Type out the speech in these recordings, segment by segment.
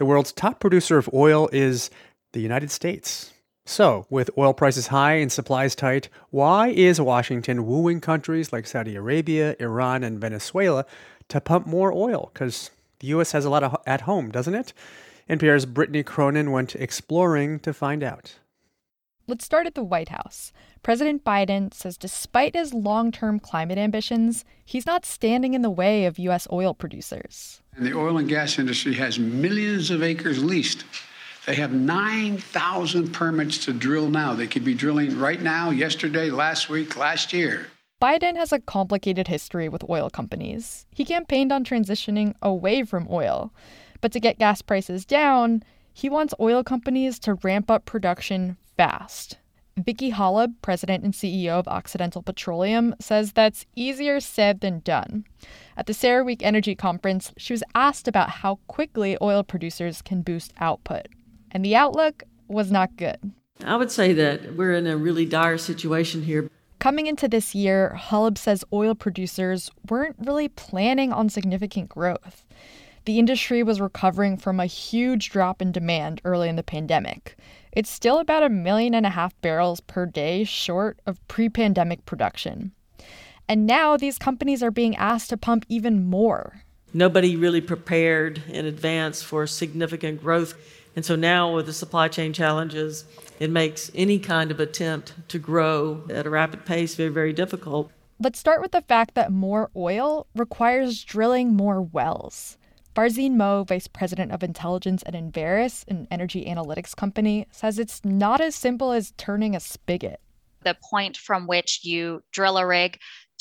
The world's top producer of oil is the United States. So, with oil prices high and supplies tight, why is Washington wooing countries like Saudi Arabia, Iran, and Venezuela to pump more oil? Because the U.S. has a lot at home, doesn't it? NPR's Brittany Cronin went exploring to find out. Let's start at the White House. President Biden says despite his long-term climate ambitions, he's not standing in the way of U.S. oil producers. And the oil and gas industry has millions of acres leased. They have 9,000 permits to drill now. They could be drilling right now, yesterday, last week, last year. Biden has a complicated history with oil companies. He campaigned on transitioning away from oil. But to get gas prices down, he wants oil companies to ramp up production fast. Vicki Hollub, president and CEO of Occidental Petroleum, says that's easier said than done. At the CERAWeek Energy Conference, she was asked about how quickly oil producers can boost output. And the outlook was not good. I would say that we're in a really dire situation here. Coming into this year, Hollub says oil producers weren't really planning on significant growth. The industry was recovering from a huge drop in demand early in the pandemic. It's still about 1.5 million barrels per day short of pre-pandemic production. And now these companies are being asked to pump even more. Nobody really prepared in advance for significant growth. And so now with the supply chain challenges, it makes any kind of attempt to grow at a rapid pace very, very difficult. Let's start with the fact that more oil requires drilling more wells. Farzin Moe, vice president of intelligence at Enverus, an energy analytics company, says it's not as simple as turning a spigot. The point from which you drill a rig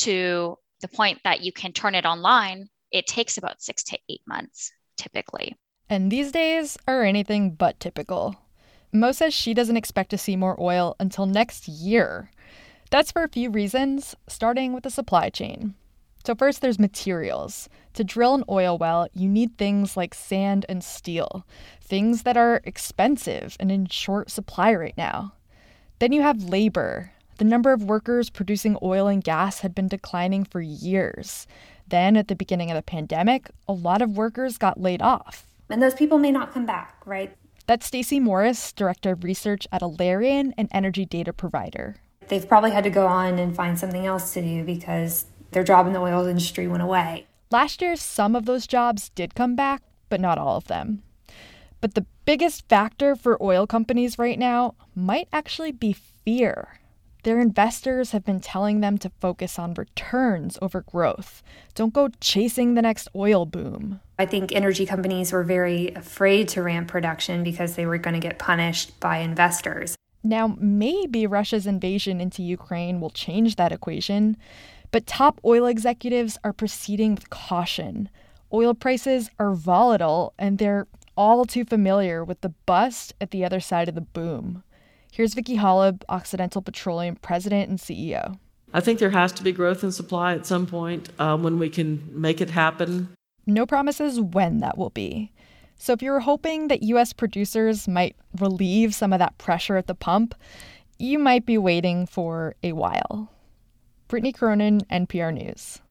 to the point that you can turn it online, it takes about 6 to 8 months, typically. And these days are anything but typical. Moe says she doesn't expect to see more oil until next year. That's for a few reasons, starting with the supply chain. So first, there's materials. To drill an oil well, you need things like sand and steel, things that are expensive and in short supply right now. Then you have labor. The number of workers producing oil and gas had been declining for years. Then, at the beginning of the pandemic, a lot of workers got laid off. And those people may not come back, right? That's Stacey Morris, director of research at Alerian, an energy data provider. They've probably had to go on and find something else to do because their job in the oil industry went away. Last year, some of those jobs did come back, but not all of them. But the biggest factor for oil companies right now might actually be fear. Their investors have been telling them to focus on returns over growth. Don't go chasing the next oil boom. I think energy companies were very afraid to ramp production because they were going to get punished by investors. Now, maybe Russia's invasion into Ukraine will change that equation, but top oil executives are proceeding with caution. Oil prices are volatile, and they're all too familiar with the bust at the other side of the boom. Here's Vicki Hollub, Occidental Petroleum president and CEO. I think there has to be growth in supply at some point when we can make it happen. No promises when that will be. So if you were hoping that U.S. producers might relieve some of that pressure at the pump, you might be waiting for a while. Brittany Cronin, NPR News.